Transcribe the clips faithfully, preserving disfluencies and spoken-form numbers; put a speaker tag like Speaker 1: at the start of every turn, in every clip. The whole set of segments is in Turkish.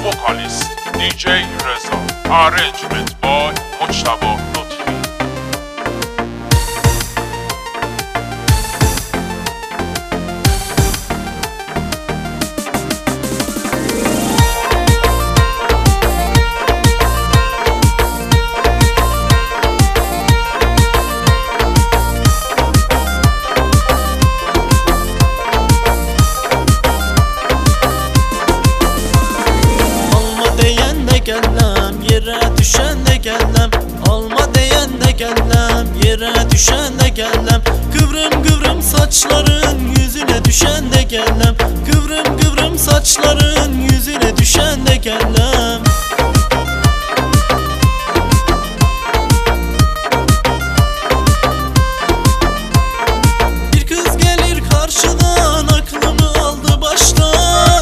Speaker 1: vocalist D J Reza, arrangement by Mujtaba Lutfi.
Speaker 2: Gellem yere düşen de gellem, alma diyen de gellem, yere düşen de gellem. Kıvrım kıvrım saçların yüzüne düşen de gellem, kıvrım kıvrım saçların yüzüne düşen de gellem. Bir kız gelir karşıdan, aklımı aldı baştan.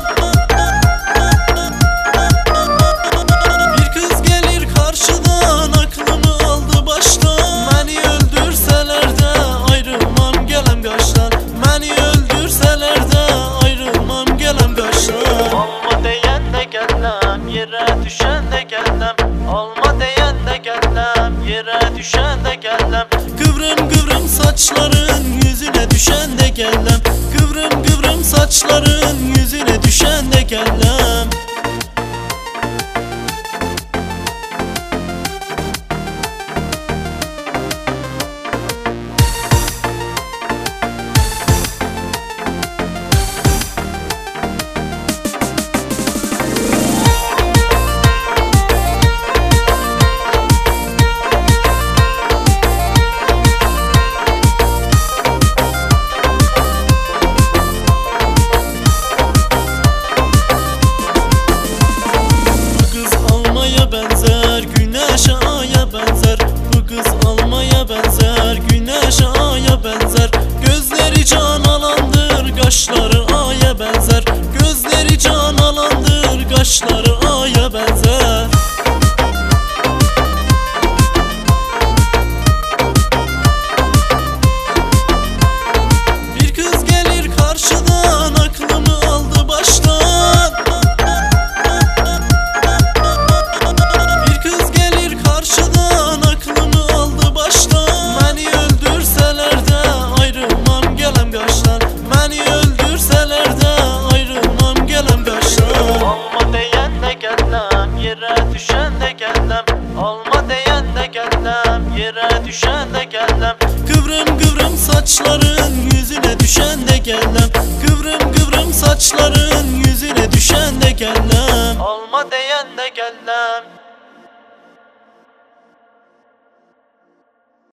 Speaker 2: Yere düşen de gellem, alma diyen de gellem, yere düşen de gellem. Kıvrım kıvrım saçların yüzüne düşen de gellem, kıvrım kıvrım saçların yüzüne düşen de gellem. Benzer güneşe aya benzer, bu kız almaya benzer güneşe aya benzer. Gözleri can alandır, kaşları aya benzer, gözleri can alandır, kaşları aya benzer. Bir kız gelir karşıdan, aklımı aldı baştan. Yere düşen de gellem, alma diyen de gellem, yere düşen de gellem. Kıvrım kıvrım saçların yüzüne düşen de gellem, kıvrım kıvrım saçların yüzüne düşen de gellem, alma diyen de gellem.